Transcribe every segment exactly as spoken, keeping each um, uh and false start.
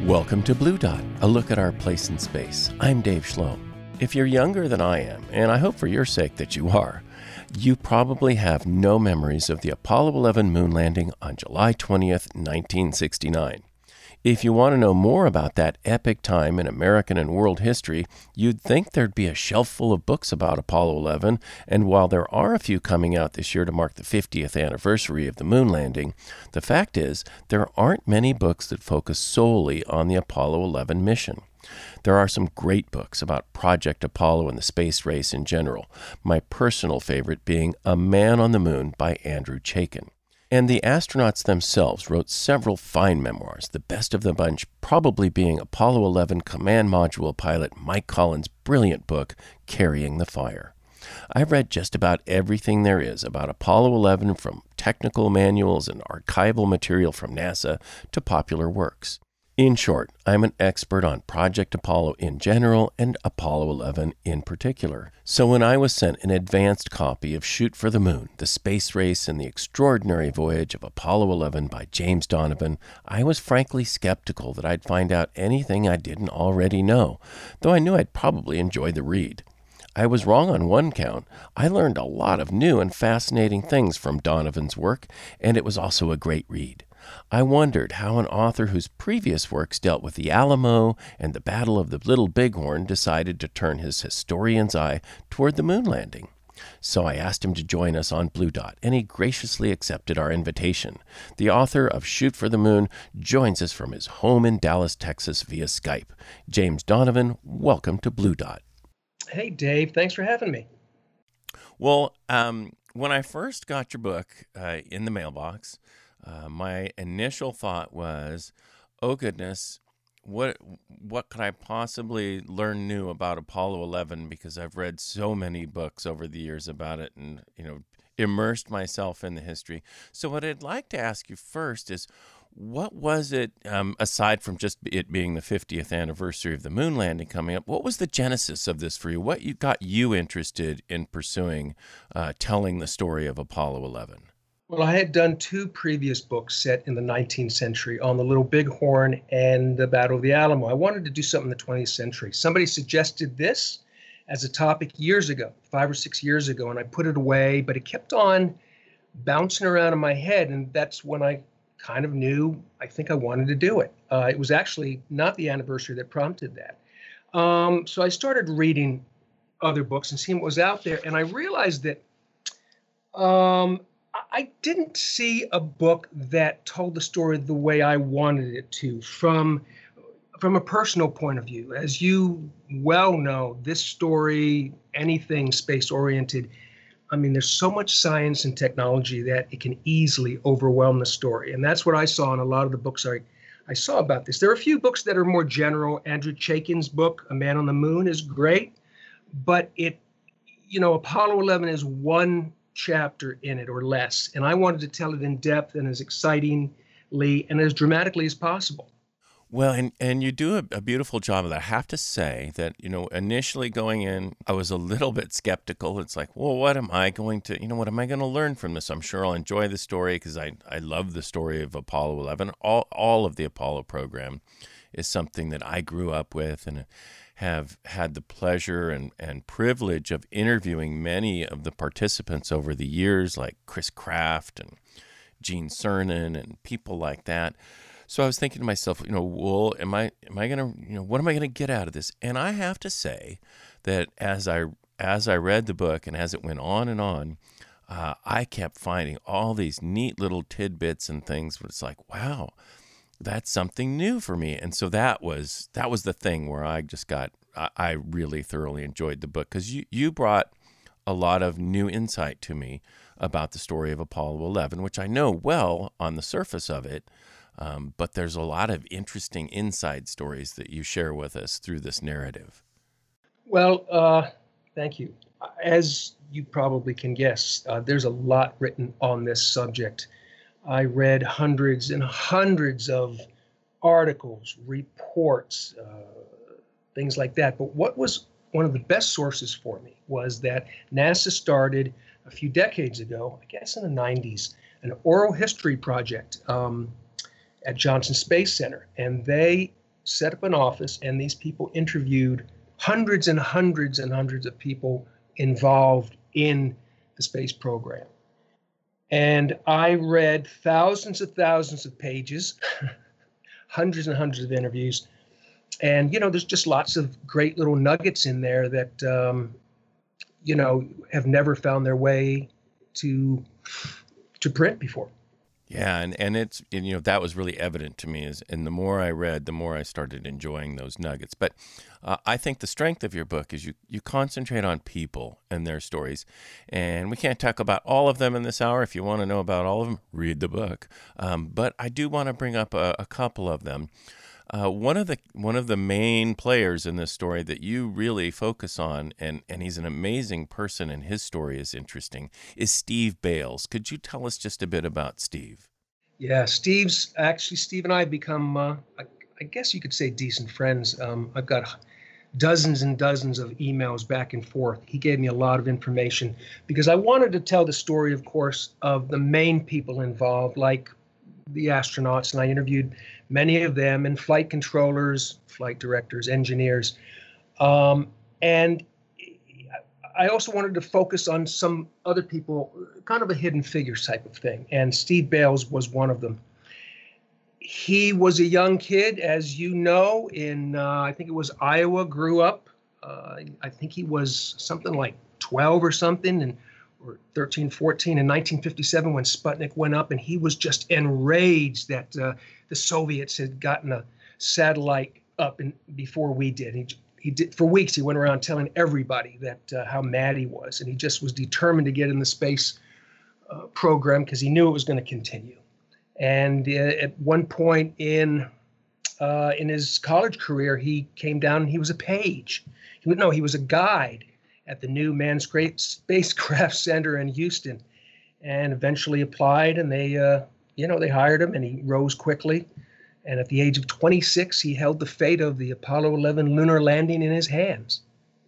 Welcome to Blue Dot, a look at our place in space. I'm Dave Schloem. If you're younger than I am, and I hope for your sake that you are, you probably have no memories of the Apollo eleven moon landing on July twentieth, nineteen sixty-nine. If you want to know more about that epic time in American and world history, you'd think there'd be a shelf full of books about Apollo eleven, and while there are a few coming out this year to mark the fiftieth anniversary of the moon landing, the fact is there aren't many books that focus solely on the Apollo eleven mission. There are some great books about Project Apollo and the space race in general, my personal favorite being A Man on the Moon by Andrew Chaikin. And the astronauts themselves wrote several fine memoirs, the best of the bunch probably being Apollo eleven Command Module pilot Mike Collins' brilliant book, Carrying the Fire. I've read just about everything there is about Apollo eleven, from technical manuals and archival material from NASA to popular works. In short, I'm an expert on Project Apollo in general and Apollo eleven in particular. So when I was sent an advanced copy of Shoot for the Moon, The Space Race and the Extraordinary Voyage of Apollo eleven by James Donovan, I was frankly skeptical that I'd find out anything I didn't already know, though I knew I'd probably enjoy the read. I was wrong on one count. I learned a lot of new and fascinating things from Donovan's work, and it was also a great read. I wondered how an author whose previous works dealt with the Alamo and the Battle of the Little Bighorn decided to turn his historian's eye toward the moon landing. So I asked him to join us on Blue Dot, and he graciously accepted our invitation. The author of Shoot for the Moon joins us from his home in Dallas, Texas via Skype. James Donovan, welcome to Blue Dot. Hey, Dave. Thanks for having me. Well, um, when I first got your book uh, in the mailbox, Uh, my initial thought was, oh goodness, what what could I possibly learn new about Apollo eleven? Because I've read so many books over the years about it and, you know, immersed myself in the history. So what I'd like to ask you first is, what was it, um, aside from just it being the fiftieth anniversary of the moon landing coming up, what was the genesis of this for you? What you got you interested in pursuing, uh, telling the story of Apollo eleven? Well, I had done two previous books set in the nineteenth century on the Little Bighorn and the Battle of the Alamo. I wanted to do something in the twentieth century. Somebody suggested this as a topic years ago, five or six years ago, and I put it away, but it kept on bouncing around in my head, and that's when I kind of knew I think I wanted to do it. Uh, it was actually not the anniversary that prompted that. Um, so I started reading other books and seeing what was out there, and I realized that um, I didn't see a book that told the story the way I wanted it to, from from a personal point of view. As you well know, this story, anything space-oriented, I mean, there's so much science and technology that it can easily overwhelm the story. And that's what I saw in a lot of the books I, I saw about this. There are a few books that are more general. Andrew Chaikin's book, A Man on the Moon, is great, but it, you know, Apollo eleven is one chapter in it or less, and I wanted to tell it in depth and as excitingly and as dramatically as possible. Well, and, and you do a, a beautiful job of that. I have to say that, you know, initially going in, I was a little bit skeptical. It's like, well, what am I going to, you know, what am I going to learn from this? I'm sure I'll enjoy the story because I, I love the story of Apollo eleven. All, all of the Apollo program is something that I grew up with and have had the pleasure and, and privilege of interviewing many of the participants over the years, like Chris Kraft and Gene Cernan and people like that. So I was thinking to myself, you know, well, am I am I gonna, you know, what am I gonna get out of this? And I have to say that as I as I read the book and as it went on and on, uh, I kept finding all these neat little tidbits and things. But it's like, wow, that's something new for me. And so that was that was the thing where I just got I, I really thoroughly enjoyed the book, because you you brought a lot of new insight to me about the story of Apollo eleven, which I know well on the surface of it. Um, but there's a lot of interesting inside stories that you share with us through this narrative. Well, uh, thank you. As you probably can guess, uh, there's a lot written on this subject. I read hundreds and hundreds of articles, reports, uh, things like that. But what was one of the best sources for me was that NASA started a few decades ago, I guess in the nineties, an oral history project um, at Johnson Space Center. And they set up an office, and these people interviewed hundreds and hundreds and hundreds of people involved in the space program. And I read thousands and thousands of pages, hundreds and hundreds of interviews. And, you know, there's just lots of great little nuggets in there that, um, you know, have never found their way to to print before. Yeah, and, and it's, and, you know, that was really evident to me. Is, and the more I read, the more I started enjoying those nuggets. But uh, I think the strength of your book is you, you concentrate on people and their stories. And we can't talk about all of them in this hour. If you want to know about all of them, read the book. Um, but I do want to bring up a, a couple of them. Uh, one of the one of the main players in this story that you really focus on, and, and he's an amazing person and his story is interesting, is Steve Bales. Could you tell us just a bit about Steve? Yeah, Steve's actually, Steve and I have become, uh, I, I guess you could say, decent friends. Um, I've got dozens and dozens of emails back and forth. He gave me a lot of information because I wanted to tell the story, of course, of the main people involved, like the astronauts, and I interviewed many of them, and flight controllers, flight directors, engineers. Um, and I also wanted to focus on some other people, kind of a hidden figures type of thing. And Steve Bales was one of them. He was a young kid, as you know, in, uh, I think it was Iowa, grew up. Uh, I think he was something like twelve or something, and or thirteen, fourteen in nineteen fifty-seven when Sputnik went up, and he was just enraged that uh, the Soviets had gotten a satellite up in, before we did. He, he did for weeks. He went around telling everybody that uh, how mad he was, and he just was determined to get in the space uh, program because he knew it was going to continue. And uh, at one point in uh, in his college career, he came down and he was a page. He would no, he was a guide at the new Manned Spacecraft Center in Houston, and eventually applied, and they, uh, you know, they hired him, and he rose quickly. And at the age of twenty-six, he held the fate of the Apollo eleven lunar landing in his hands.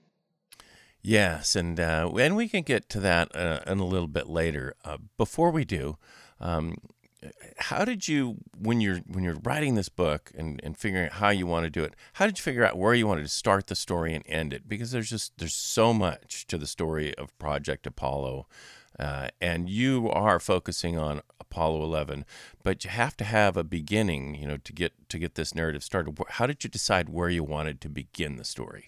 Yes, and uh, and we can get to that uh, in a little bit later. Uh, before we do, um, how did you, when you're when you're writing this book and, and figuring out how you want to do it, how did you figure out where you wanted to start the story and end it? Because there's just there's so much to the story of Project Apollo, uh, and you are focusing on Apollo eleven, but you have to have a beginning, you know, to get to get this narrative started. How did you decide where you wanted to begin the story?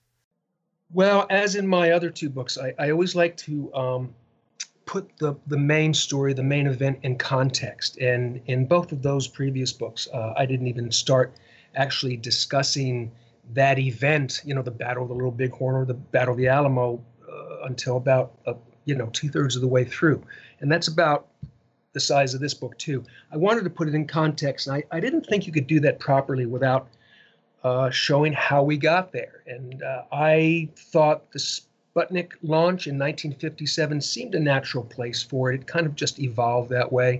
Well, as in my other two books, I, I always like to um, put the, the main story, the main event in context. And in both of those previous books, uh, I didn't even start actually discussing that event, you know, the Battle of the Little Bighorn or the Battle of the Alamo, uh, until about, uh, you know, two thirds of the way through. And that's about the size of this book, too. I wanted to put it in context, and I, I didn't think you could do that properly without uh, showing how we got there. And uh, I thought the Sputnik launch in nineteen fifty-seven seemed a natural place for it. It kind of just evolved that way.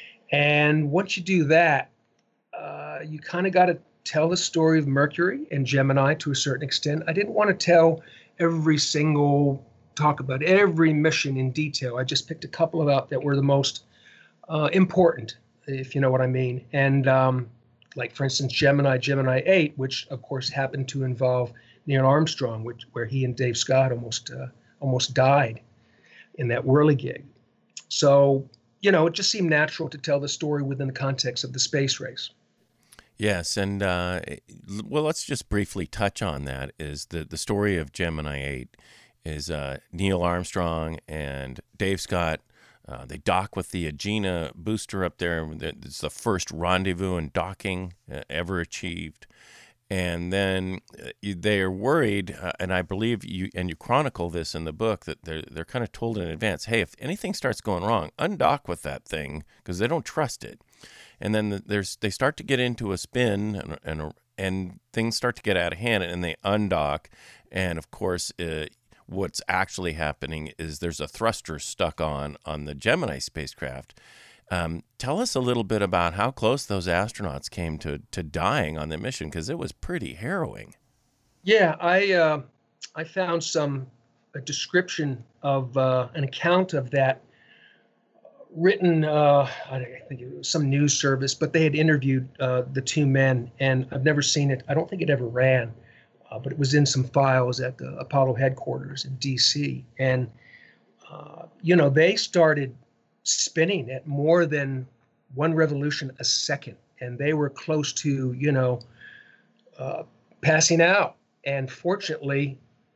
And once you do that, uh, you kind of got to tell the story of Mercury and Gemini to a certain extent. I didn't want to tell every single, talk about every mission in detail. I just picked a couple of out that were the most uh, important, if you know what I mean. And um, like, for instance, Gemini, Gemini eight, which of course happened to involve Neil Armstrong, which, where he and Dave Scott almost uh, almost died in that whirligig. So, you know, it just seemed natural to tell the story within the context of the space race. Yes, and uh, well, let's just briefly touch on that. Is the the story of Gemini eight is uh, Neil Armstrong and Dave Scott. Uh, they dock with the Agena booster up there. It's the first rendezvous and docking uh, ever achieved. And then uh, they are worried, uh, and I believe you and you chronicle this in the book, that they're they're kind of told in advance, hey, if anything starts going wrong, undock with that thing because they don't trust it. And then the, there's they start to get into a spin, and and, and things start to get out of hand, and they undock. And of course, uh, what's actually happening is there's a thruster stuck on on the Gemini spacecraft. Um, tell us a little bit about how close those astronauts came to to dying on the mission, because it was pretty harrowing. Yeah, I uh, I found some a description of uh, an account of that written, uh, I think it was some news service, but they had interviewed uh, the two men, and I've never seen it. I don't think it ever ran, uh, but it was in some files at the Apollo headquarters in D C. And, uh, you know, they started spinning at more than one revolution a second, and they were close to, you know, uh, passing out. And fortunately,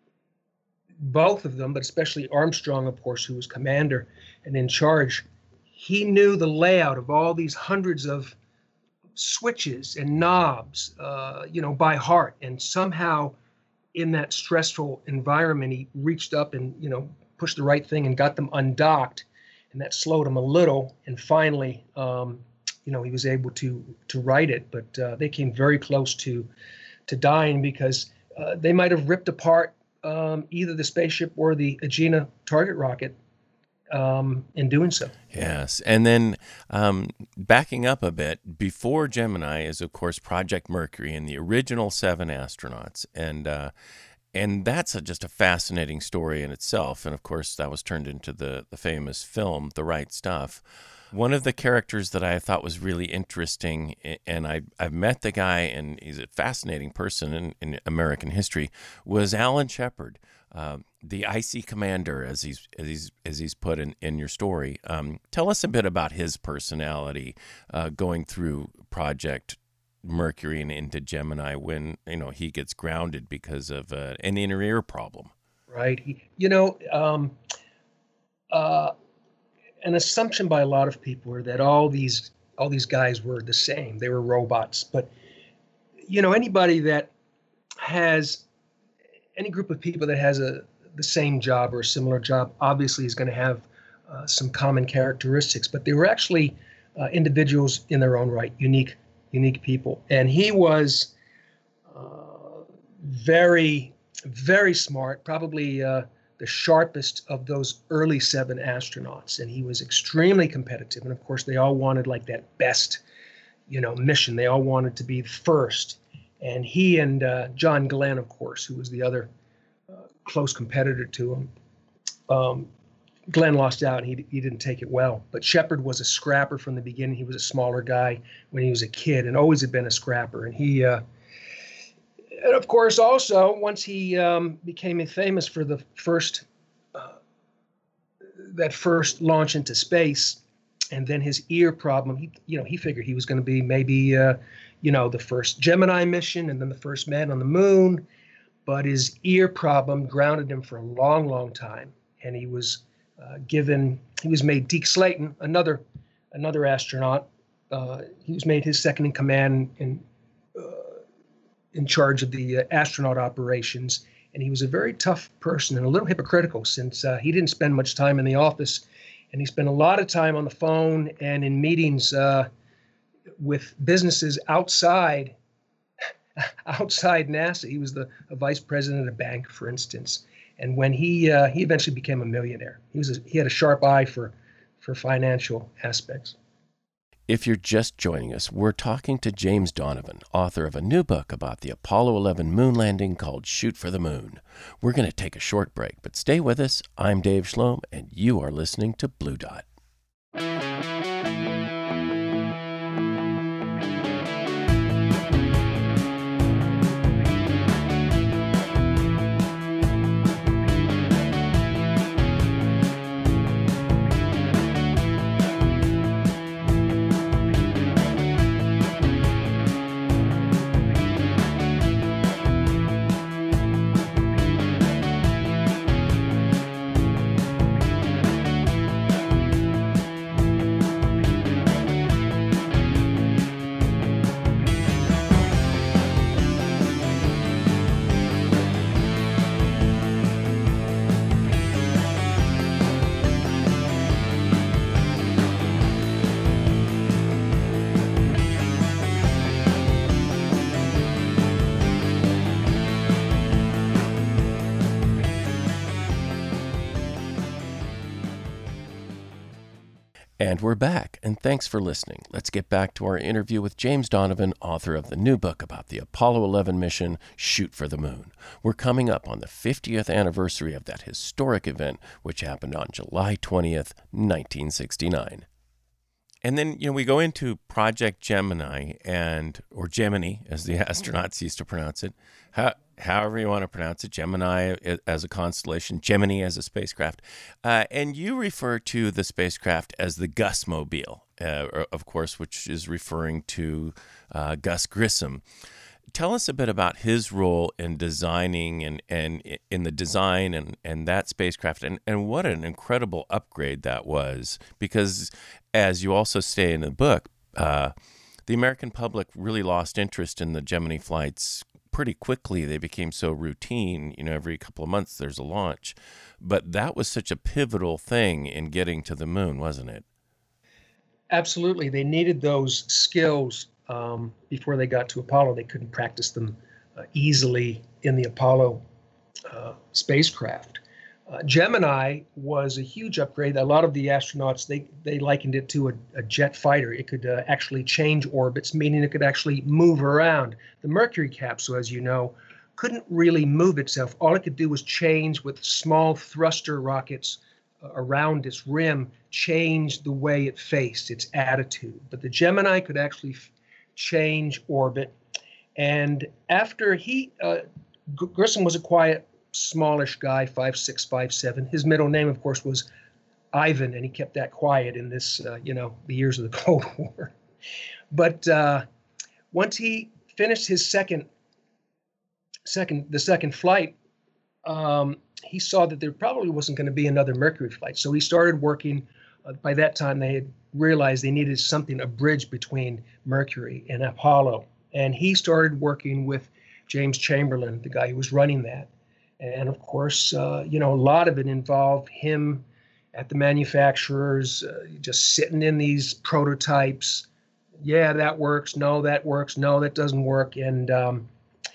both of them, but especially Armstrong, of course, who was commander and in charge, he knew the layout of all these hundreds of switches and knobs, uh, you know, by heart. And somehow in that stressful environment, he reached up and, you know, pushed the right thing and got them undocked. And that slowed him a little. And finally, um, you know, he was able to to right it. But uh, they came very close to to dying because uh, they might have ripped apart um, either the spaceship or the Agena target rocket um, in doing so. Yes. And then um, backing up a bit, before Gemini is, of course, Project Mercury and the original seven astronauts. And uh, and that's a, just a fascinating story in itself. And, of course, that was turned into the, the famous film, The Right Stuff. One of the characters that I thought was really interesting, and I, I've met the guy, and he's a fascinating person in, in American history, was Alan Shepard, uh, the icy commander, as he's as he's as he's put in, in your story. Um, tell us a bit about his personality uh, going through Project Mercury and into Gemini when, you know, he gets grounded because of uh, an inner ear problem. Right. He, you know. Um, uh, An assumption by a lot of people are that all these all these guys were the same. They were robots. But, you know, anybody that has any group of people that has a the same job or a similar job obviously is going to have uh, some common characteristics. But they were actually uh, individuals in their own right, unique unique people. And he was uh, very, very smart, probably uh, the sharpest of those early seven astronauts. And he was extremely competitive. And of course, they all wanted like that best, you know, mission. They all wanted to be first. And he and uh, John Glenn, of course, who was the other uh, close competitor to him, um, Glenn lost out and he, he didn't take it well. But Shepard was a scrapper from the beginning. He was a smaller guy when he was a kid and always had been a scrapper. And he, uh, And of course, also, once he um, became famous for the first, uh, that first launch into space, and then his ear problem, he, you know, he figured he was going to be maybe, uh, you know, the first Gemini mission and then the first man on the moon. But his ear problem grounded him for a long, long time. And he was uh, given, he was made Deke Slayton, another, another astronaut. Uh, he was made his second in command in in charge of the uh, astronaut operations. And he was a very tough person and a little hypocritical since uh, he didn't spend much time in the office. And he spent a lot of time on the phone and in meetings uh, with businesses outside outside NASA. He was the a vice president of a bank, for instance. And when he uh, he eventually became a millionaire, he was a, he had a sharp eye for for financial aspects. If you're just joining us, we're talking to James Donovan, author of a new book about the Apollo eleven moon landing called Shoot for the Moon. We're going to take a short break, but stay with us. I'm Dave Schloem, and you are listening to Blue Dot. And we're back, and thanks for listening. Let's get back to our interview with James Donovan, author of the new book about the Apollo eleven mission, Shoot for the Moon. We're coming up on the fiftieth anniversary of that historic event, which happened on July twentieth, nineteen sixty-nine. And then, you know, we go into Project Gemini, and or Gemini, as the astronauts used to pronounce it. How, however you want to pronounce it, Gemini as a constellation, Gemini as a spacecraft. Uh, and you refer to the spacecraft as the Gusmobile, uh, of course, which is referring to uh, Gus Grissom. Tell us a bit about his role in designing and, and in the design and, and that spacecraft, and, and what an incredible upgrade that was. Because, as you also say in the book, uh, the American public really lost interest in the Gemini flights pretty quickly. They became so routine, you know, every couple of months there's a launch. But that was such a pivotal thing in getting to the moon, wasn't it? Absolutely. They needed those skills um, before they got to Apollo. They couldn't practice them uh, easily in the Apollo uh, spacecraft. Uh, Gemini was a huge upgrade. A lot of the astronauts, they, they likened it to a, a jet fighter. It could uh, actually change orbits, meaning it could actually move around. The Mercury capsule, as you know, couldn't really move itself. All it could do was change with small thruster rockets uh, around its rim, change the way it faced, its attitude. But the Gemini could actually f- change orbit. And after he, uh, G- Grissom was a quiet, smallish guy, five six, five seven. His middle name, of course, was Ivan, and he kept that quiet in this, uh, you know, the years of the Cold War. But uh, once he finished his second, second, the second flight, um, he saw that there probably wasn't going to be another Mercury flight. So he started working. Uh, by that time, they had realized they needed something, a bridge between Mercury and Apollo. And he started working with James Chamberlain, the guy who was running that. And of course, uh, you know, a lot of it involved him at the manufacturers, uh, just sitting in these prototypes. Yeah, that works. No, that works. No, that doesn't work. And um,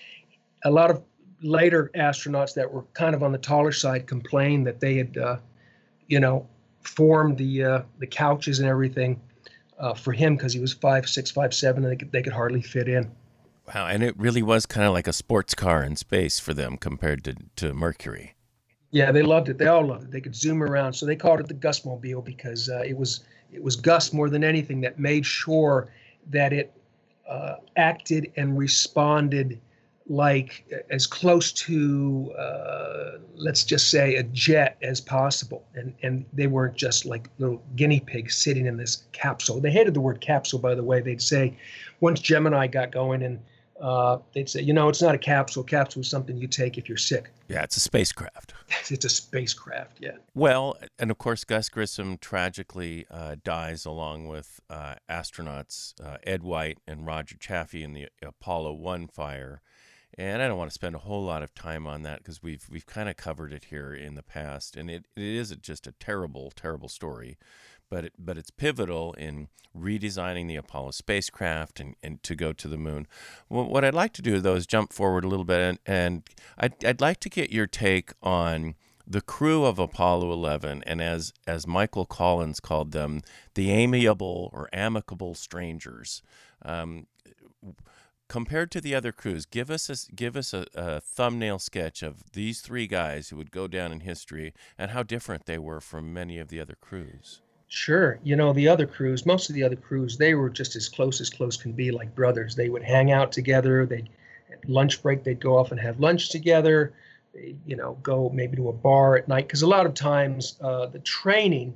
a lot of later astronauts that were kind of on the taller side complained that they had, uh, you know, formed the uh, the couches and everything uh, for him because he was five six, five seven, and they could, they could hardly fit in. Wow, and it really was kind of like a sports car in space for them compared to, to Mercury. Yeah, they loved it. They all loved it. They could zoom around. So they called it the Gusmobile because uh, it was it was Gus more than anything that made sure that it uh, acted and responded like as close to, uh, let's just say, a jet as possible. And and they weren't just like little guinea pigs sitting in this capsule. They hated the word capsule, by the way. They'd say, once Gemini got going, and uh, they'd say, you know, it's not a capsule. Capsule is something you take if you're sick. Yeah, it's a spacecraft. It's a spacecraft, yeah. Well, and of course, Gus Grissom tragically uh, dies along with uh, astronauts uh, Ed White and Roger Chaffee in the Apollo one fire. And I don't want to spend a whole lot of time on that because we've we've kind of covered it here in the past, and it, it is just a terrible, terrible story, but it, but it's pivotal in redesigning the Apollo spacecraft and, and to go to the moon. Well, what I'd like to do, though, is jump forward a little bit, and, and I'd, I'd like to get your take on the crew of Apollo eleven, and as as Michael Collins called them, the amiable or amicable strangers. Um, Compared to the other crews, give us a, give us a, a thumbnail sketch of these three guys who would go down in history and how different they were from many of the other crews. Sure. You know, the other crews, most of the other crews, they were just as close as close can be, like brothers. They would hang out together. They'd, at lunch break, they'd go off and have lunch together. They'd, you know, go maybe to a bar at night. Because a lot of times uh, the training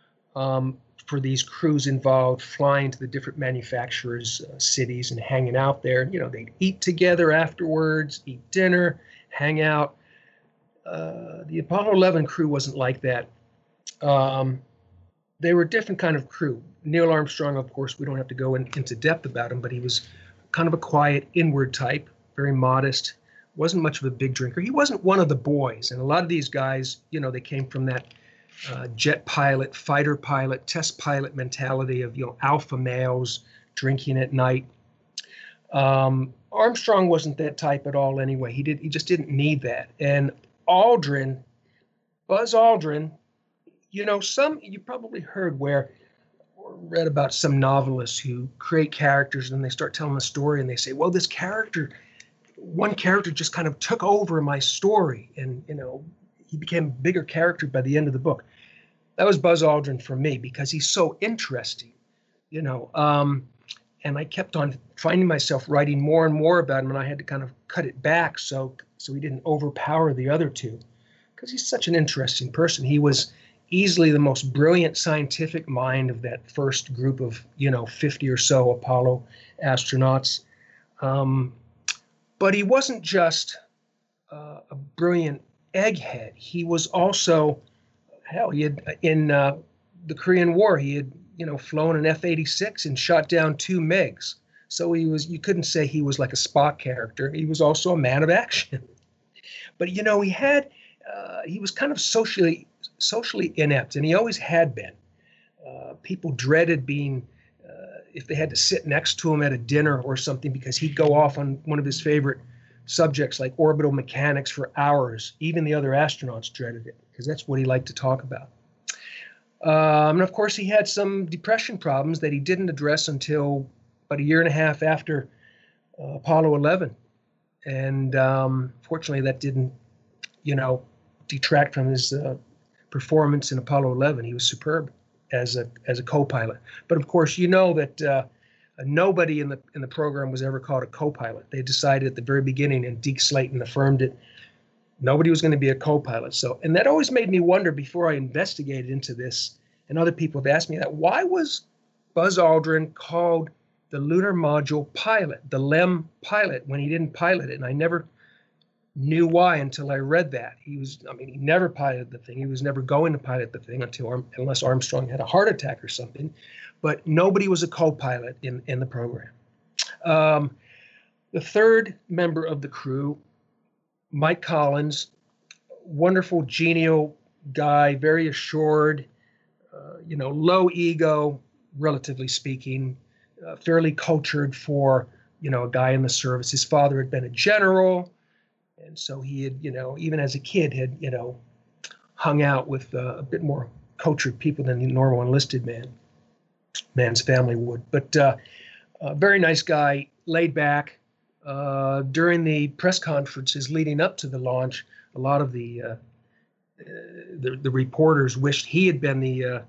um, for these crews involved flying to the different manufacturers' uh, cities and hanging out there. You know, they'd eat together afterwards, eat dinner, hang out. Uh, the Apollo eleven crew wasn't like that. Um, they were a different kind of crew. Neil Armstrong, of course, we don't have to go in, into depth about him, but he was kind of a quiet, inward type, very modest, wasn't much of a big drinker. He wasn't one of the boys. And a lot of these guys, you know, they came from that Uh, jet pilot, fighter pilot, test pilot mentality of, you know, alpha males drinking at night. Um, Armstrong wasn't that type at all anyway. He did. He just didn't need that. And Aldrin, Buzz Aldrin, you know, some you probably heard where read about some novelists who create characters and they start telling a story and they say, well, this character, one character just kind of took over my story, and, you know, he became a bigger character by the end of the book. That was Buzz Aldrin for me because he's so interesting, you know. Um, and I kept on finding myself writing more and more about him, and I had to kind of cut it back so so he didn't overpower the other two, because he's such an interesting person. He was easily the most brilliant scientific mind of that first group of, you know, fifty or so Apollo astronauts. Um, but he wasn't just uh, a brilliant egghead. He was also, hell, he had in uh, the Korean War, he had, you know, flown an F eighty-six and shot down two MiGs. So he was, you couldn't say he was like a Spock character. He was also a man of action. But, you know, he had, uh, he was kind of socially, socially inept, and he always had been. Uh, people dreaded being, uh, if they had to sit next to him at a dinner or something, because he'd go off on one of his favorite subjects like orbital mechanics for hours. Even the other astronauts dreaded it because that's what he liked to talk about. Um, and of course, he had some depression problems that he didn't address until about a year and a half after uh, Apollo eleven. And um, fortunately, that didn't, you know, detract from his uh, performance in Apollo eleven. He was superb as a as a co-pilot. But of course, you know that uh, nobody in the in the program was ever called a co-pilot. They decided at the very beginning, and Deke Slayton affirmed it, nobody was going to be a co-pilot. So, and that always made me wonder before I investigated into this, and other people have asked me that, why was Buzz Aldrin called the lunar module pilot, the L E M pilot, when he didn't pilot it? And I never knew why until I read that. He was, I mean, he never piloted the thing. He was never going to pilot the thing until, unless Armstrong had a heart attack or something. But nobody was a co-pilot in, in the program. Um, the third member of the crew, Mike Collins, wonderful, genial guy, very assured, uh, you know, low ego, relatively speaking, uh, fairly cultured for, you know, a guy in the service. His father had been a general, and so he had, you know, even as a kid had, you know, hung out with uh, a bit more cultured people than the normal enlisted man, man's family would. But uh, a very nice guy, laid back. Uh, during the press conferences leading up to the launch, a lot of the uh, uh, the, the reporters wished he had been the uh,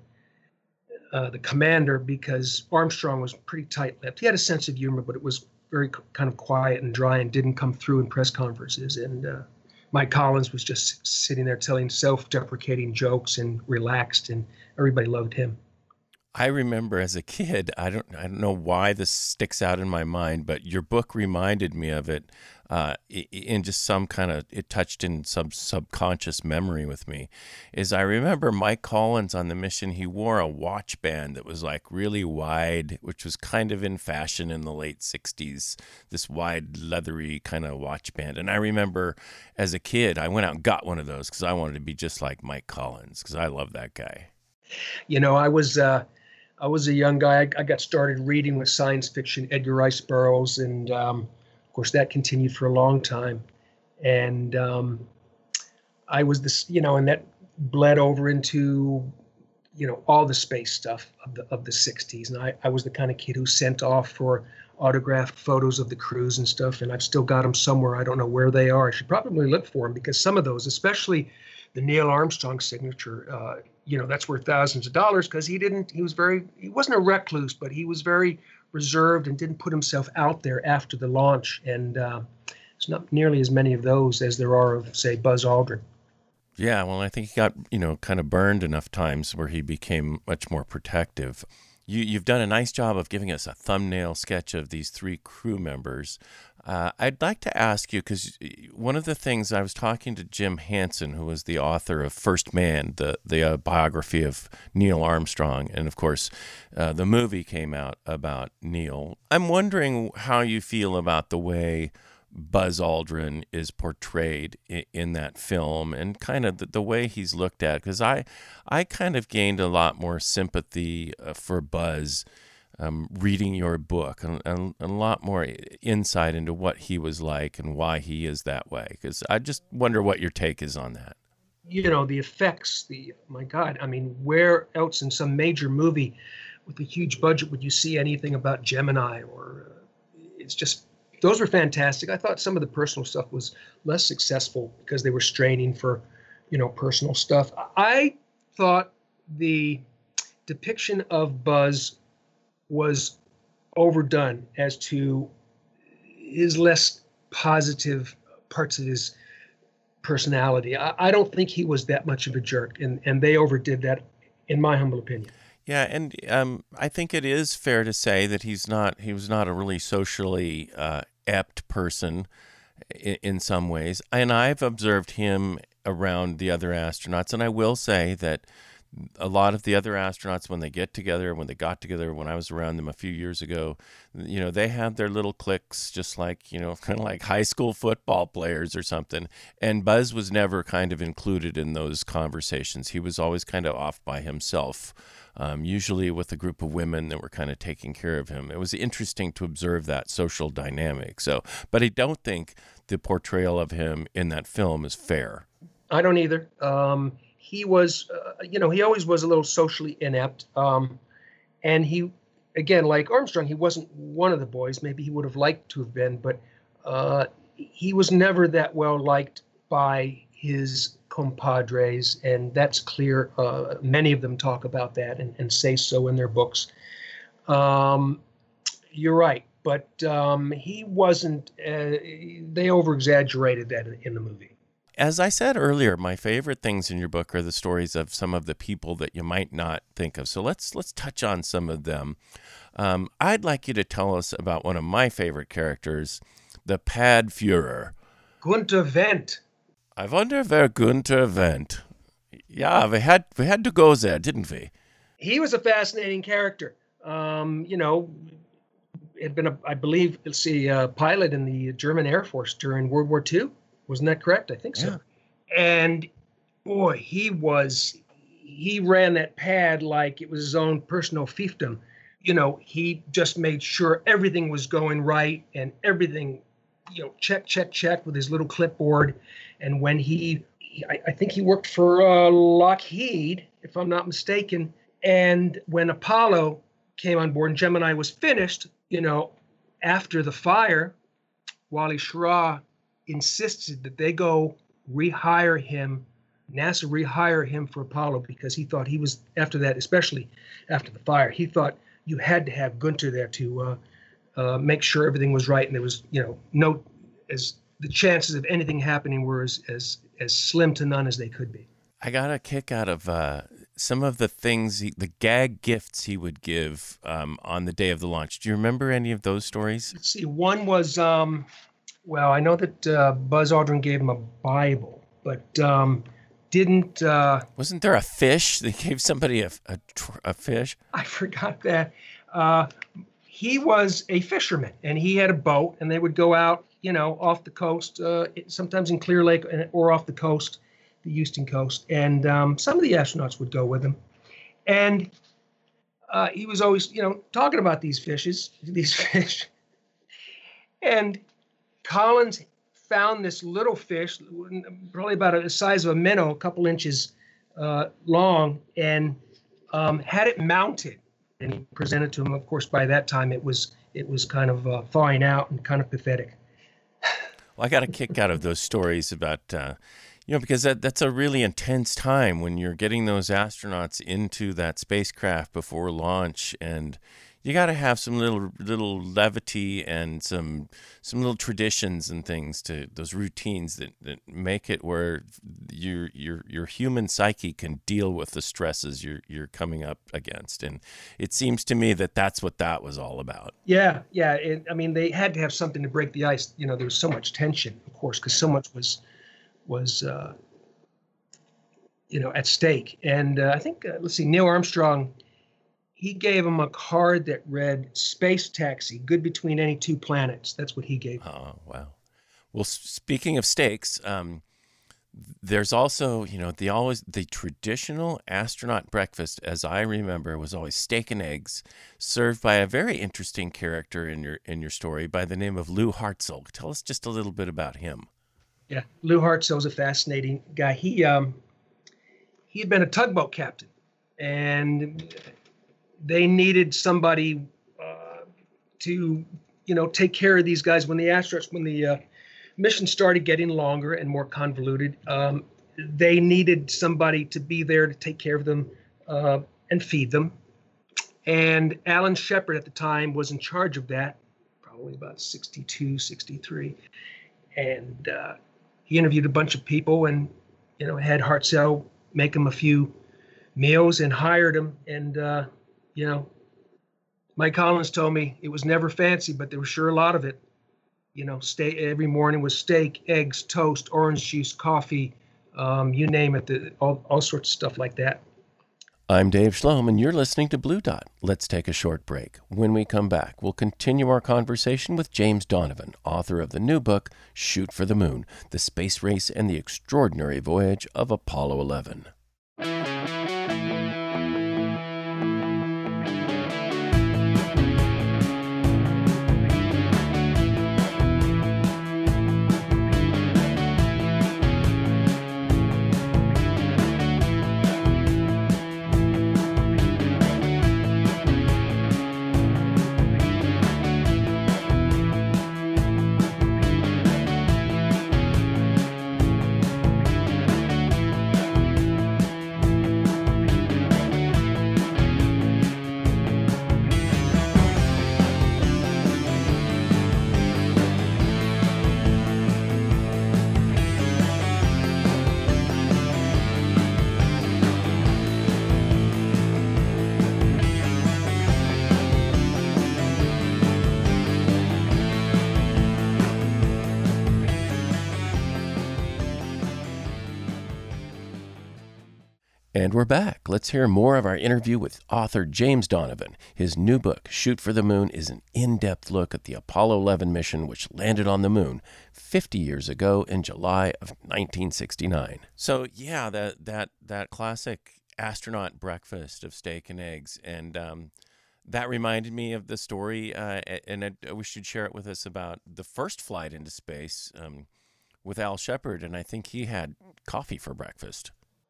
uh, the commander, because Armstrong was pretty tight-lipped. He had a sense of humor, but it was very kind of quiet and dry and didn't come through in press conferences. And uh, Mike Collins was just sitting there telling self-deprecating jokes and relaxed, and everybody loved him. I remember as a kid, I don't I don't know why this sticks out in my mind, but your book reminded me of it uh, in just some kind of, it touched in some subconscious memory with me, is I remember Mike Collins on the mission, he wore a watch band that was like really wide, which was kind of in fashion in the late sixties, this wide leathery kind of watch band. And I remember as a kid, I went out and got one of those because I wanted to be just like Mike Collins, because I love that guy. You know, I was... Uh... I was a young guy. I, I got started reading with science fiction, Edgar Rice Burroughs, and um, of course that continued for a long time. And um, I was this, you know, and that bled over into, you know, all the space stuff of the of the sixties. And I, I was the kind of kid who sent off for autographed photos of the crews and stuff, and I've still got them somewhere. I don't know where they are. I should probably look for them, because some of those, especially the Neil Armstrong signature, uh, you know, that's worth thousands of dollars, because he didn't, he was very, he wasn't a recluse, but he was very reserved and didn't put himself out there after the launch. And uh, there's not nearly as many of those as there are of, say, Buzz Aldrin. Yeah, well, I think he got, you know, kind of burned enough times where he became much more protective. You, you've done a nice job of giving us a thumbnail sketch of these three crew members. Uh, I'd like to ask you, because one of the things, I was talking to Jim Hansen, who was the author of First Man, the, the uh, biography of Neil Armstrong, and of course, uh, the movie came out about Neil. I'm wondering how you feel about the way Buzz Aldrin is portrayed in, in that film, and kind of the, the way he's looked at, because I, I kind of gained a lot more sympathy uh, for Buzz Um, reading your book, and, and a lot more insight into what he was like and why he is that way. Because I just wonder what your take is on that. You know, the effects, the, my God, I mean, where else in some major movie with a huge budget would you see anything about Gemini, or uh, it's just, those were fantastic. I thought some of the personal stuff was less successful because they were straining for, you know, personal stuff. I thought the depiction of Buzz was overdone as to his less positive parts of his personality. I, I don't think he was that much of a jerk, and, and they overdid that, in my humble opinion. Yeah, and um, I think it is fair to say that he's not, he was not a really socially uh, apt person in, in some ways. And I've observed him around the other astronauts, and I will say that a lot of the other astronauts, when they get together, when they got together, when I was around them a few years ago, you know, they have their little cliques, just like, you know, kind of like high school football players or something. And Buzz was never kind of included in those conversations. He was always kind of off by himself, um, usually with a group of women that were kind of taking care of him. It was interesting to observe that social dynamic. So, but I don't think the portrayal of him in that film is fair. I don't either. Um, He was, uh, you know, he always was a little socially inept. Um, and he, again, like Armstrong, he wasn't one of the boys. Maybe he would have liked to have been, but uh, he was never that well liked by his compadres. And that's clear. Uh, many of them talk about that and, and say so in their books. Um, you're right. But um, he wasn't, uh, they over-exaggerated that in, in the movie. As I said earlier, my favorite things in your book are the stories of some of the people that you might not think of. So let's let's touch on some of them. Um, I'd like you to tell us about one of my favorite characters, the Pad Führer. Gunther Wendt. I wonder where Gunther went. Yeah, we had we had to go there, didn't we? He was a fascinating character. Um, you know, had been, a, I believe, let's see, a pilot in the German Air Force during World War Two. Wasn't that correct? I think so. Yeah. And boy, he was, he ran that pad like it was his own personal fiefdom. You know, he just made sure everything was going right and everything, you know, check, check, check with his little clipboard. And when he, he I, I think he worked for uh, Lockheed, if I'm not mistaken. And when Apollo came on board and Gemini was finished, you know, after the fire, Wally Schirra insisted that they go rehire him, NASA rehire him for Apollo, because he thought he was, after that, especially after the fire, he thought you had to have Gunther there to uh, uh, make sure everything was right. And there was, you know, no, as the chances of anything happening were as, as, as slim to none as they could be. I got a kick out of uh, some of the things, he, the gag gifts he would give um, on the day of the launch. Do you remember any of those stories? Let's see. One was, um, well, I know that uh, Buzz Aldrin gave him a Bible, but um, didn't... Uh, Wasn't there a fish? They gave somebody a, a, a fish? I forgot that. Uh, he was a fisherman, and he had a boat, and they would go out, you know, off the coast, uh, sometimes in Clear Lake or off the coast, the Houston coast, and um, some of the astronauts would go with him. And uh, he was always, you know, talking about these fishes, these fish. And Collins found this little fish, probably about the size of a minnow, a couple inches uh, long, and um, had it mounted. And he presented it to him. Of course, by that time, it was it was kind of uh, thawing out and kind of pathetic. Well, I got a kick out of those stories about, uh, you know, because that that's a really intense time when you're getting those astronauts into that spacecraft before launch, and you got to have some little little levity and some some little traditions and things, to those routines that, that make it where your your your human psyche can deal with the stresses you're you're coming up against. And it seems to me that that's what that was all about. Yeah, yeah. It, I mean, they had to have something to break the ice. You know, there was so much tension, of course, because so much was was uh, you know at stake. And uh, I think uh, let's see, Neil Armstrong, he gave him a card that read "Space Taxi, good between any two planets." That's what he gave him. Oh, wow. Well, speaking of steaks, um, there's also, you know, the always the traditional astronaut breakfast, as I remember, was always steak and eggs, served by a very interesting character in your in your story by the name of Lou Hartzell. Tell us just a little bit about him. Yeah, Lou Hartzell's a fascinating guy. He um, he had been a tugboat captain, and they needed somebody uh, to, you know, take care of these guys when the astronauts, when the uh, mission started getting longer and more convoluted. Um, they needed somebody to be there to take care of them uh, and feed them. And Alan Shepard at the time was in charge of that, probably about sixty-two, sixty-three. And uh, he interviewed a bunch of people and, you know, had Hartzell make him a few meals and hired him. And, uh, you know, Mike Collins told me it was never fancy, but there was sure a lot of it. You know, steak every morning was steak, eggs, toast, orange juice, coffee, um, you name it, the, all, all sorts of stuff like that. I'm Dave Schloem, and you're listening to Blue Dot. Let's take a short break. When we come back, we'll continue our conversation with James Donovan, author of the new book, Shoot for the Moon, The Space Race and the Extraordinary Voyage of Apollo eleven. And we're back. Let's hear more of our interview with author James Donovan. His new book, Shoot for the Moon, is an in-depth look at the Apollo eleven mission, which landed on the moon fifty years ago in July of nineteen sixty-nine. So, yeah, that that that classic astronaut breakfast of steak and eggs. And um, that reminded me of the story, uh, and I wish you'd share it with us, about the first flight into space um, with Al Shepard. And I think he had coffee for breakfast.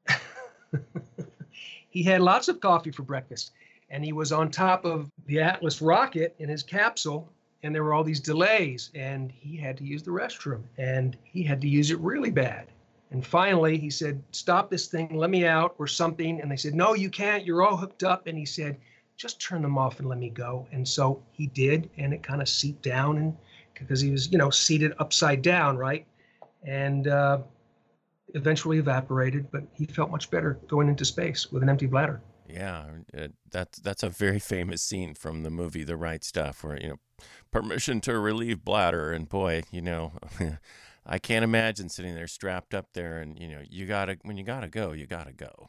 He had lots of coffee for breakfast, and he was on top of the Atlas rocket in his capsule, and there were all these delays, and he had to use the restroom, and he had to use it really bad. And finally, he said, "Stop this thing, let me out," or something. And they said, "No, you can't, you're all hooked up." And he said, "Just turn them off and let me go." And so he did, and it kind of seeped down, and because he was, you know, seated upside down, right? And uh, eventually evaporated, but he felt much better going into space with an empty bladder. Yeah, uh, that's that's a very famous scene from the movie The Right Stuff, where, you know, permission to relieve bladder, and boy, you know, I can't imagine sitting there strapped up there, and, you know, you gotta, when you gotta go, you gotta go.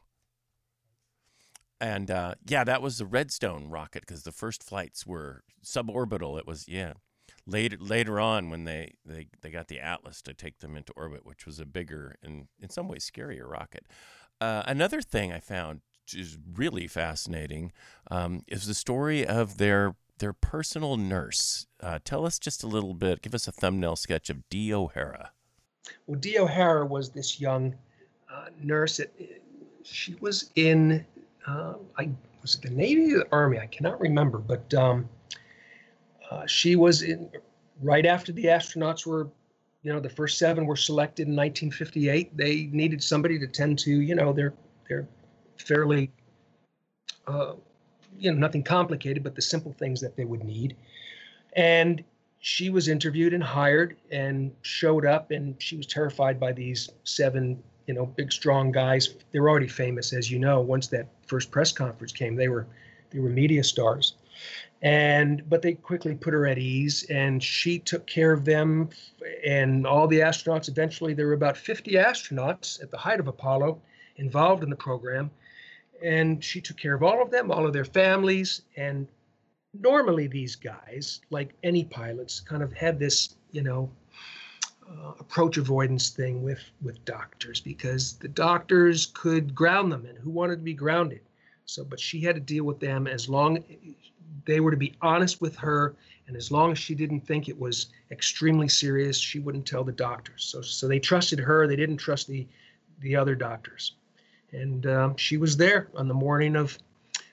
And uh, yeah, that was the Redstone rocket, because the first flights were suborbital. It was, yeah. Later, later on, when they, they, they got the Atlas to take them into orbit, which was a bigger and in some ways scarier rocket. Uh, another thing I found is really fascinating um, is the story of their their personal nurse. Uh, tell us just a little bit. Give us a thumbnail sketch of Dee O'Hara. Well, Dee O'Hara was this young uh, nurse. At, she was in, uh, I was it the Navy or the Army? I cannot remember, but. Um, Uh, she was in right after the astronauts were, you know, the first seven were selected in nineteen fifty-eight. They needed somebody to tend to, you know, they're they're fairly, uh, you know, nothing complicated, but the simple things that they would need. And she was interviewed and hired and showed up, and she was terrified by these seven, you know, big, strong guys. They were already famous, as you know. Once that first press conference came, they were they were media stars. And but they quickly put her at ease, and she took care of them and all the astronauts. Eventually, there were about fifty astronauts at the height of Apollo involved in the program, and she took care of all of them, all of their families. And normally these guys, like any pilots, kind of had this, you know, uh, approach avoidance thing with, with doctors, because the doctors could ground them, and who wanted to be grounded? So, but she had to deal with them as long they were to be honest with her, and as long as she didn't think it was extremely serious, she wouldn't tell the doctors. So, so they trusted her. They didn't trust the the other doctors. And um, she was there on the morning of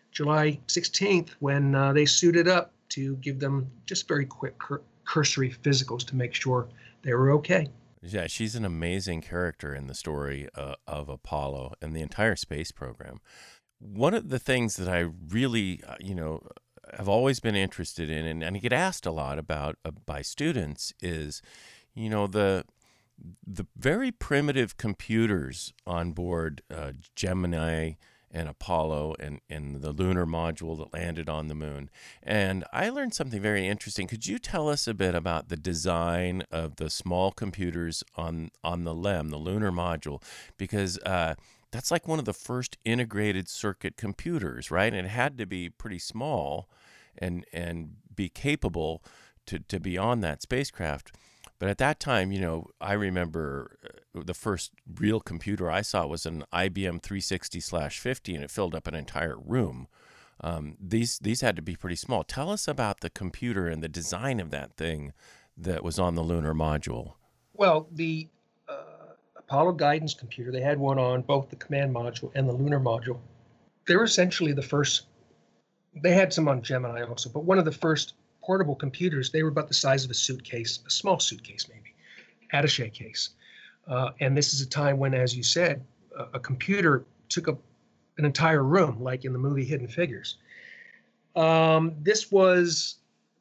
July sixteenth, when uh, they suited up to give them just very quick cur- cursory physicals to make sure they were okay. Yeah, she's an amazing character in the story uh, of Apollo and the entire space program. One of the things that I really, uh, you know, have always been interested in, and, and I get asked a lot about uh, by students, is, you know, the the very primitive computers on board uh, Gemini and Apollo and, and the lunar module that landed on the moon. And I learned something very interesting. Could you tell us a bit about the design of the small computers on, on the LEM, the lunar module? Because uh, that's like one of the first integrated circuit computers, right? And it had to be pretty small and and be capable to, to be on that spacecraft. But at that time, you know, I remember the first real computer I saw was an I B M three sixty slash fifty, and it filled up an entire room. Um, these these had to be pretty small. Tell us about the computer and the design of that thing that was on the lunar module. Well, the uh, Apollo guidance computer, they had one on both the command module and the lunar module. They were essentially the first, they had some on Gemini also, but one of the first portable computers. They were about the size of a suitcase, a small suitcase maybe, attaché case. Uh, and this is a time when, as you said, a, a computer took up an entire room, like in the movie Hidden Figures. Um, this was,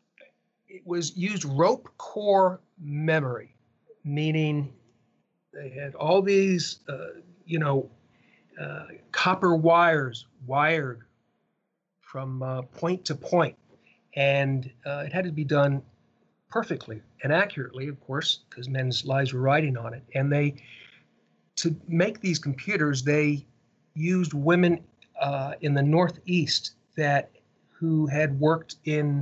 it was used rope core memory, meaning they had all these, uh, you know, uh, copper wires wired from uh, point to point. And uh, it had to be done perfectly and accurately, of course, because men's lives were riding on it. And they, to make these computers, they used women uh, in the Northeast that who had worked in,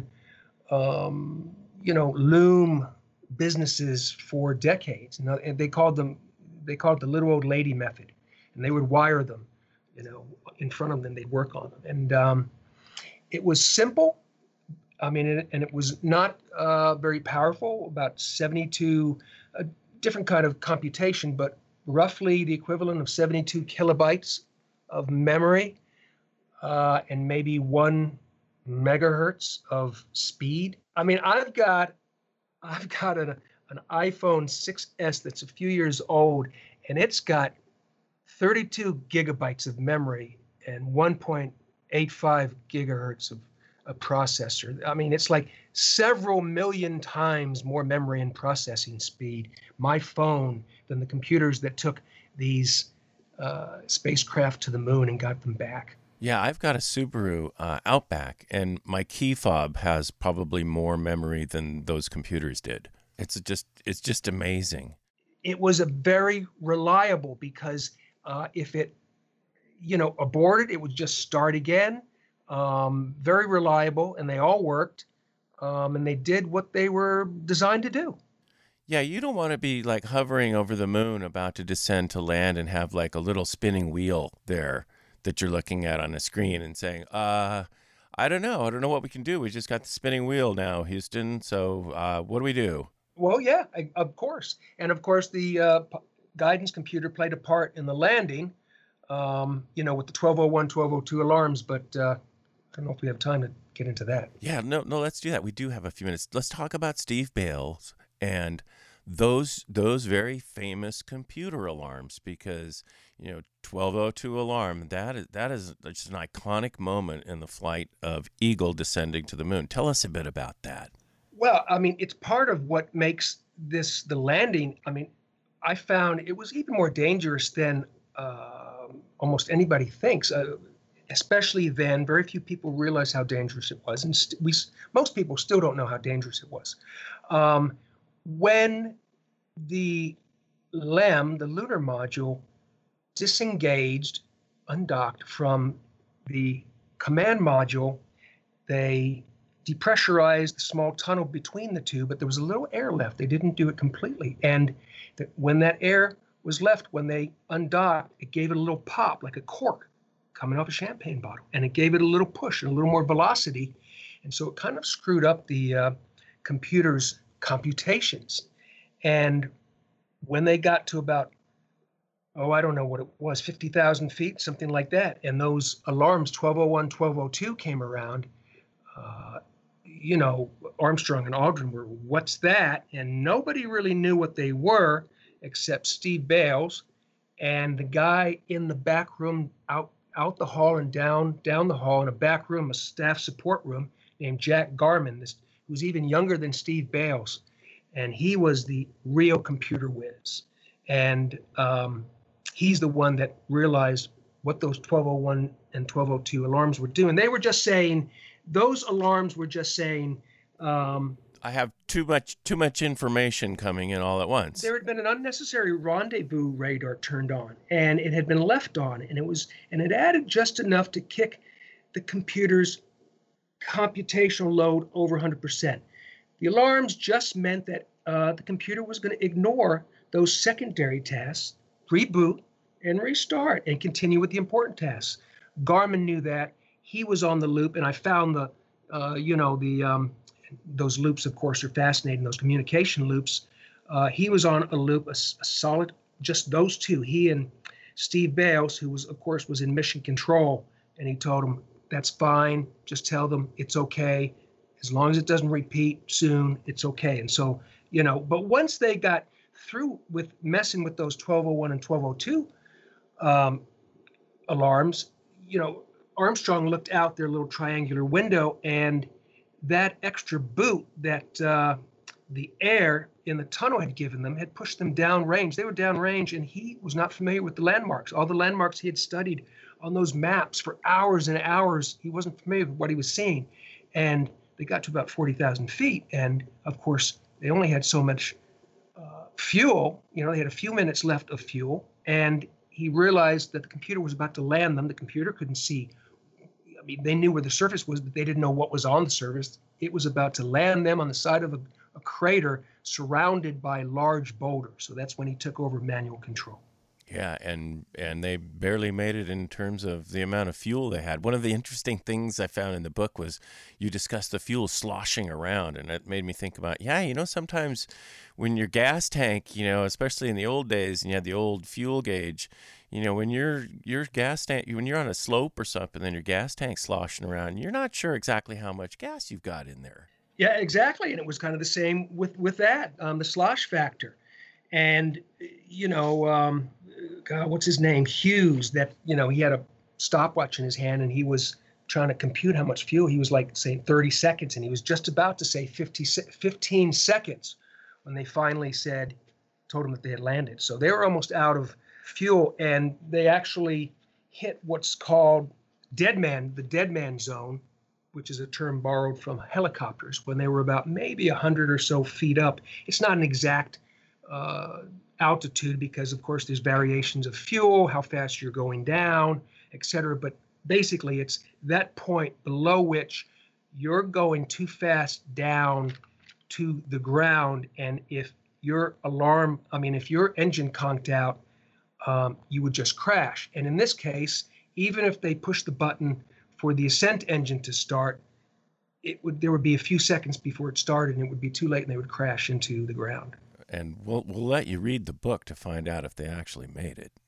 um, you know, loom businesses for decades. And they called them, they called it the little old lady method. And they would wire them, you know, in front of them. They'd work on them. And um, it was simple. I mean, and it, and it was not uh, very powerful, about seventy-two, a different kind of computation, but roughly the equivalent of seventy-two kilobytes of memory uh, and maybe one megahertz of speed. I mean, I've got, I've got an, an iPhone six S that's a few years old, and it's got thirty-two gigabytes of memory and one point eight five gigahertz of a processor. I mean, it's like several million times more memory and processing speed, my phone, than the computers that took these uh, spacecraft to the moon and got them back. Yeah, I've got a Subaru uh, Outback, and my key fob has probably more memory than those computers did. It's just, it's just amazing. It was a very reliable because uh, if it, you know, aborted, it would just start again. Um, very reliable, and they all worked, um, and they did what they were designed to do. Yeah, you don't want to be like hovering over the moon about to descend to land and have like a little spinning wheel there that you're looking at on a screen and saying, uh, I don't know. I don't know what we can do. We just got the spinning wheel now, Houston. So uh, what do we do? Well, yeah, I, of course. And of course, the uh, p- guidance computer played a part in the landing, um, you know, with the twelve oh one, twelve oh two alarms, but uh, I don't know if we have time to get into that. Yeah, no, no, let's do that. We do have a few minutes. Let's talk about Steve Bales and those those very famous computer alarms, because, you know, twelve oh two alarm, that is that is just an iconic moment in the flight of Eagle descending to the moon. Tell us a bit about that. Well, I mean, it's part of what makes this the landing. I mean, I found it was even more dangerous than uh, almost anybody thinks. Uh, Especially then, very few people realized how dangerous it was, and st- we most people still don't know how dangerous it was. Um, when the LEM, the lunar module, disengaged, undocked from the command module, they depressurized the small tunnel between the two, but there was a little air left. They didn't do it completely, and the, when that air was left, when they undocked, it gave it a little pop, like a cork coming off a champagne bottle, and it gave it a little push and a little more velocity, and so it kind of screwed up the uh, computer's computations. And when they got to about oh, I don't know what it was, fifty thousand feet, something like that. And those alarms, twelve oh one, twelve oh two, came around. Uh, you know, Armstrong and Aldrin were, what's that? And nobody really knew what they were except Steve Bales and the guy in the back room, out out the hall and down down the hall in a back room, a staff support room, named Jack Garman, this, who was even younger than Steve Bales. And he was the real computer whiz. And um, he's the one that realized what those twelve oh one and twelve oh two alarms were doing. They were just saying, those alarms were just saying, um, I have too much too much information coming in all at once. There had been an unnecessary rendezvous radar turned on, and it had been left on, and it was and it added just enough to kick the computer's computational load over one hundred percent. The alarms just meant that uh, the computer was going to ignore those secondary tasks, reboot and restart, and continue with the important tasks. Garmin knew that. He was on the loop, and I found the, uh, you know, the um, those loops, of course, are fascinating. Those communication loops. Uh, he was on a loop, a, a solid, just those two. He and Steve Bales, who was, of course, was in mission control, and he told him, "That's fine. Just tell them it's okay. As long as it doesn't repeat soon, it's okay." And so, you know, but once they got through with messing with those twelve oh one and twelve oh two um, alarms, you know, Armstrong looked out their little triangular window, and that extra boot that uh, the air in the tunnel had given them had pushed them downrange. They were downrange, and he was not familiar with the landmarks. All the landmarks he had studied on those maps for hours and hours, he wasn't familiar with what he was seeing. And they got to about forty thousand feet, and of course, they only had so much uh, fuel. You know, they had a few minutes left of fuel, and he realized that the computer was about to land them. The computer couldn't see. I mean, they knew where the surface was, but they didn't know what was on the surface. It was about to land them on the side of a, a crater surrounded by large boulders. So that's when he took over manual control. Yeah, and and they barely made it in terms of the amount of fuel they had. One of the interesting things I found in the book was you discussed the fuel sloshing around, and it made me think about, yeah, you know, sometimes when your gas tank, you know, especially in the old days, and you had the old fuel gauge, you know, when your your gas tank, when you're on a slope or something, then your gas tank's sloshing around, you're not sure exactly how much gas you've got in there. Yeah, exactly, and it was kind of the same with with that, um, the slosh factor. And, you know, um, God, what's his name? Hughes, that, you know, he had a stopwatch in his hand, and he was trying to compute how much fuel. He was like saying thirty seconds, and he was just about to say fifty, fifteen seconds when they finally said, told him that they had landed. So they were almost out of fuel, and they actually hit what's called dead man, the dead man zone, which is a term borrowed from helicopters, when they were about maybe one hundred or so feet up. It's not an exact Uh, altitude because, of course, there's variations of fuel, how fast you're going down, et cetera. But basically, it's that point below which you're going too fast down to the ground. And if your alarm, I mean, if your engine conked out, um, you would just crash. And in this case, even if they push the button for the ascent engine to start, it would there would be a few seconds before it started, and it would be too late, and they would crash into the ground. And we'll we'll let you read the book to find out if they actually made it.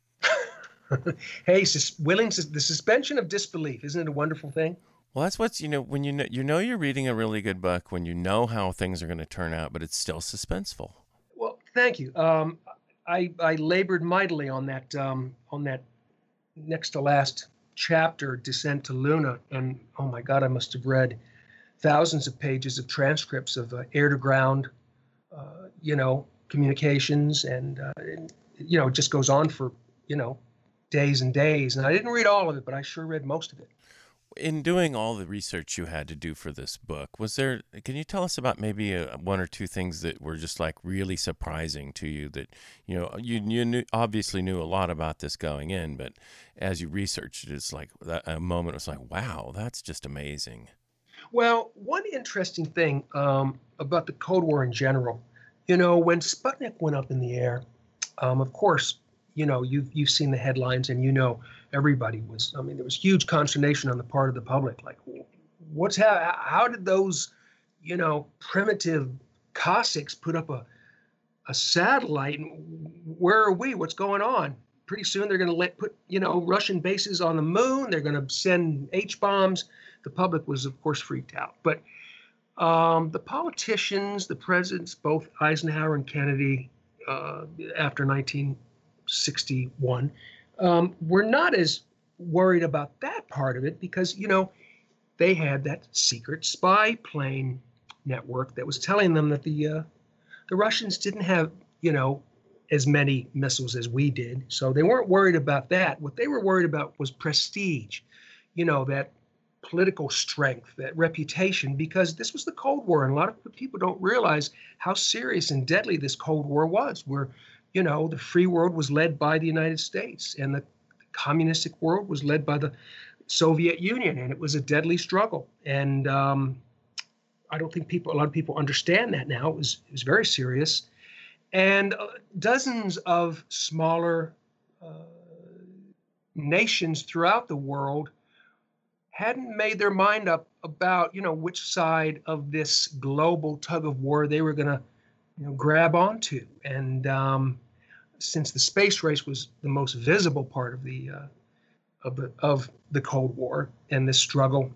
Hey, sus- willing sus- the suspension of disbelief, isn't it a wonderful thing? Well, that's what's, you know, when you know, you know you're reading a really good book, when you know how things are going to turn out, but it's still suspenseful. Well, thank you. Um, I I labored mightily on that um, on that next to last chapter, Descent to Luna, and oh my God, I must have read thousands of pages of transcripts of uh, air to ground. Uh, you know, communications, and, uh, and, you know, it just goes on for, you know, days and days. And I didn't read all of it, but I sure read most of it. In doing all the research you had to do for this book, was there, can you tell us about maybe a, one or two things that were just like really surprising to you that, you know, you, you knew, obviously knew a lot about this going in, but as you researched it, it's like that, a moment was like, wow, that's just amazing. Well, one interesting thing um, about the Cold War in general, you know, when Sputnik went up in the air, um, of course, you know, you've, you've seen the headlines, and you know everybody was, I mean, there was huge consternation on the part of the public. Like, what's how, how did those, you know, primitive Cossacks put up a, a satellite? And where are we? What's going on? pretty soon they're going to let put, you know, Russian bases on the moon. They're going to send H bombs. The public was, of course, freaked out. But um, the politicians, the presidents, both Eisenhower and Kennedy, uh, after nineteen sixty-one, um, were not as worried about that part of it because, you know, they had that secret spy plane network that was telling them that the uh, the Russians didn't have, you know, as many missiles as we did. So they weren't worried about that. What they were worried about was prestige, you know, that political strength, that reputation, because this was the Cold War. And a lot of people don't realize how serious and deadly this Cold War was, where, you know, the free world was led by the United States and the communistic world was led by the Soviet Union. And it was a deadly struggle. And um, I don't think people, a lot of people understand that now. It was, it was very serious. And uh, dozens of smaller uh, nations throughout the world hadn't made their mind up about, you know, which side of this global tug of war they were going to, you know, grab onto. And um, since the space race was the most visible part of the uh, of the of the Cold War and this struggle,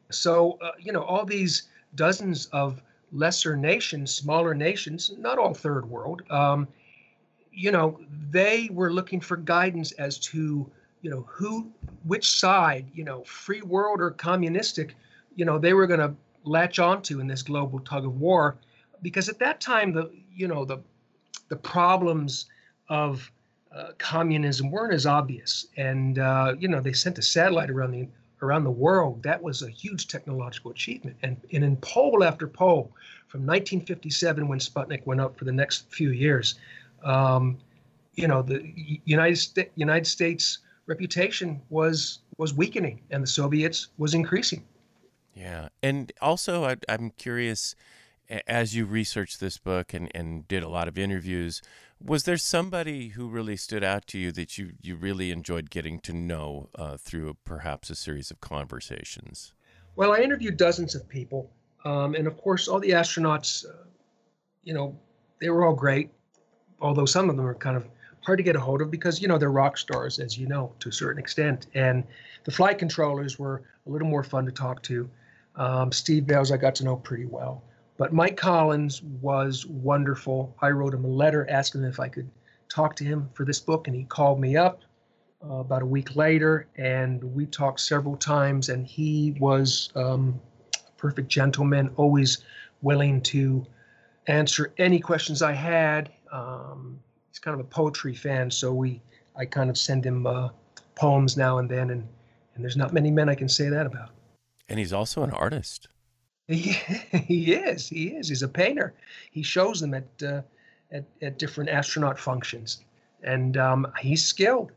so uh, you know, all these dozens of lesser nations, smaller nations, not all third world, um, you know, they were looking for guidance as to, you know, who, which side, you know, free world or communistic, you know, they were going to latch onto in this global tug of war. Because at that time, the, you know, the, the problems of uh, communism weren't as obvious. And, uh, you know, they sent a satellite around the around the world. That was a huge technological achievement. And, and in poll after poll, from nineteen fifty-seven, when Sputnik went up for the next few years, um, you know, the United, St- United States reputation was was weakening and the Soviets was increasing. Yeah. And also, I, I'm curious, as you researched this book and, and did a lot of interviews, was there somebody who really stood out to you that you, you really enjoyed getting to know uh, through a, perhaps a series of conversations? Well, I interviewed dozens of people. Um, and of course, all the astronauts, uh, you know, they were all great, although some of them are kind of hard to get a hold of because, you know, they're rock stars, as you know, to a certain extent. And the flight controllers were a little more fun to talk to. Um, Steve Bales, I got to know pretty well. But Mike Collins was wonderful. I wrote him a letter asking him if I could talk to him for this book, and he called me up uh, about a week later, and we talked several times, and he was um, a perfect gentleman, always willing to answer any questions I had. Um, he's kind of a poetry fan, so we I kind of send him uh, poems now and then, and, and there's not many men I can say that about. And he's also an artist. He, he is. He is. He's a painter. He shows them at uh, at, at different astronaut functions, and um, he's skilled.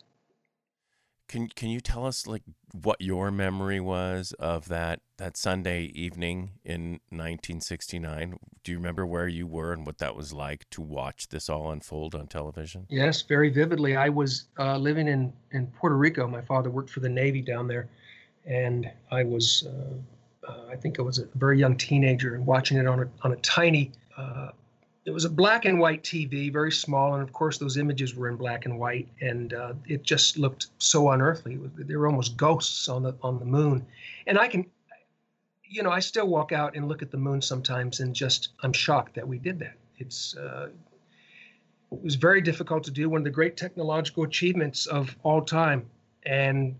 Can Can you tell us like what your memory was of that that Sunday evening in nineteen sixty-nine? Do you remember where you were and what that was like to watch this all unfold on television? Yes, very vividly. I was uh, living in in Puerto Rico. My father worked for the Navy down there, and I was. Uh, Uh, I think I was a very young teenager and watching it on a on a tiny, uh, it was a black and white T V, very small. And of course, those images were in black and white. And uh, it just looked so unearthly. They were almost ghosts on the on the moon. And I can, you know, I still walk out and look at the moon sometimes and just, I'm shocked that we did that. It's, uh, it was very difficult to do, one of the great technological achievements of all time. And,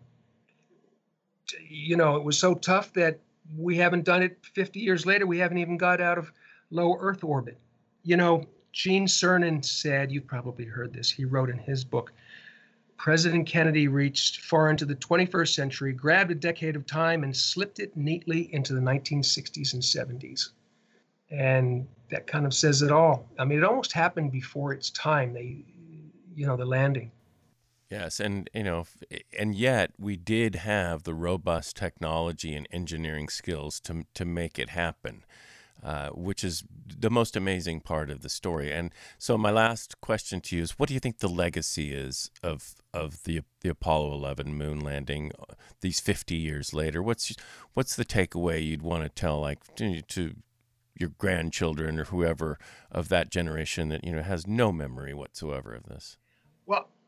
you know, it was so tough that we haven't done it fifty years later. We haven't even got out of low Earth orbit. You know, Gene Cernan said, you've probably heard this, he wrote in his book, President Kennedy reached far into the twenty-first century, grabbed a decade of time and slipped it neatly into the nineteen sixties and seventies. And that kind of says it all. I mean, it almost happened before its time, they, you know, the landing. Yes, and you know, and yet we did have the robust technology and engineering skills to to make it happen, uh, which is the most amazing part of the story. And so, my last question to you is: what do you think the legacy is of of the the Apollo eleven moon landing these fifty years later? What's what's the takeaway you'd want to tell, like to, to your grandchildren or whoever of that generation that you know has no memory whatsoever of this? Well,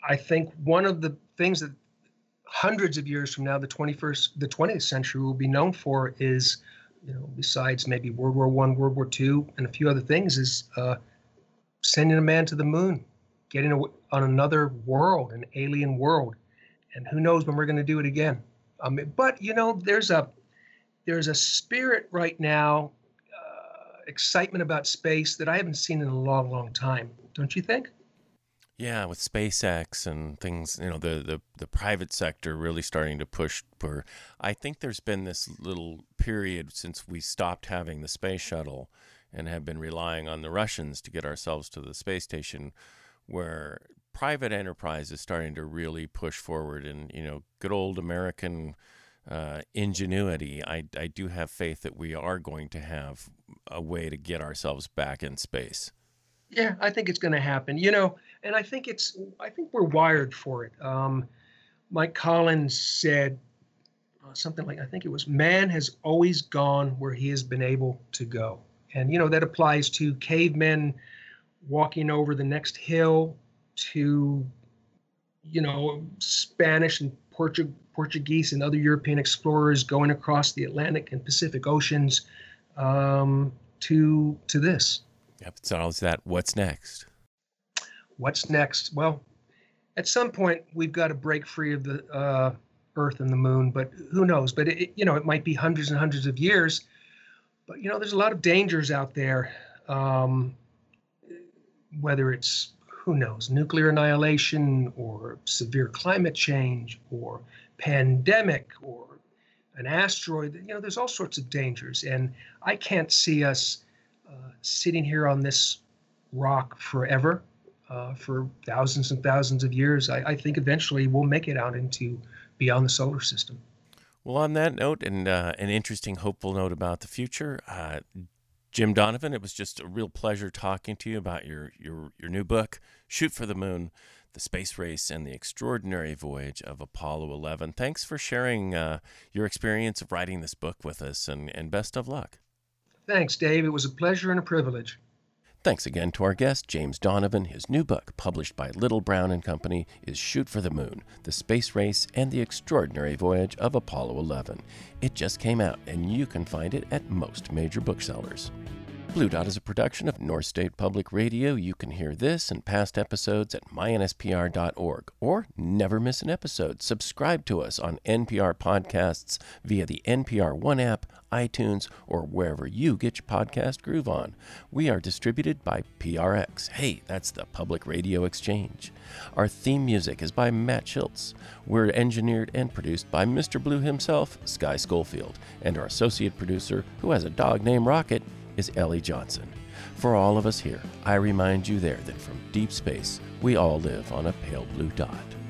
I think one of the things that hundreds of years from now, the twenty-first, the twentieth century will be known for is, you know, besides maybe World War One, World War Two, and a few other things, is uh, sending a man to the moon, getting a, on another world, an alien world, and who knows when we're going to do it again. Um, but you know, there's a there's a spirit right now, uh, excitement about space that I haven't seen in a long, long time. Don't you think? Yeah, with SpaceX and things, you know, the, the, the private sector really starting to push for, I think there's been this little period since we stopped having the space shuttle and have been relying on the Russians to get ourselves to the space station, where private enterprise is starting to really push forward. And, you know, good old American uh, ingenuity, I, I do have faith that we are going to have a way to get ourselves back in space. Yeah, I think it's going to happen, you know, and I think it's, I think we're wired for it. Um, Mike Collins said uh, something like, I think it was, man has always gone where he has been able to go. And, you know, that applies to cavemen walking over the next hill, to, you know, Spanish and Portu- Portuguese and other European explorers going across the Atlantic and Pacific Oceans, um, to to this. Yep, it's always that, what's next? What's next? Well, at some point, we've got to break free of the uh, Earth and the moon, but who knows? But, it, you know, it might be hundreds and hundreds of years. But, you know, there's a lot of dangers out there, um, whether it's, who knows, nuclear annihilation or severe climate change or pandemic or an asteroid. You know, there's all sorts of dangers. And I can't see us Uh, sitting here on this rock forever, uh, for thousands and thousands of years. I, I think eventually we'll make it out into beyond the solar system. Well, on that note, and uh, an interesting, hopeful note about the future, uh, Jim Donovan, it was just a real pleasure talking to you about your, your, your new book, Shoot for the Moon, The Space Race and the Extraordinary Voyage of Apollo eleven. Thanks for sharing uh, your experience of writing this book with us, and, and best of luck. Thanks, Dave. It was a pleasure and a privilege. Thanks again to our guest, James Donovan. His new book, published by Little Brown and Company, is Shoot for the Moon, The Space Race and the Extraordinary Voyage of Apollo eleven. It just came out, and you can find it at most major booksellers. Blue Dot is a production of North State Public Radio. You can hear this and past episodes at my n s p r dot org, or never miss an episode. Subscribe to us on N P R Podcasts via the N P R One app, iTunes, or wherever you get your podcast groove on. We are distributed by P R X. Hey, that's the Public Radio Exchange. Our theme music is by Matt Schultz. We're engineered and produced by Mister Blue himself, Sky Schofield, and our associate producer, who has a dog named Rocket, is Ellie Johnson. For all of us here, I remind you there that from deep space, we all live on a pale blue dot.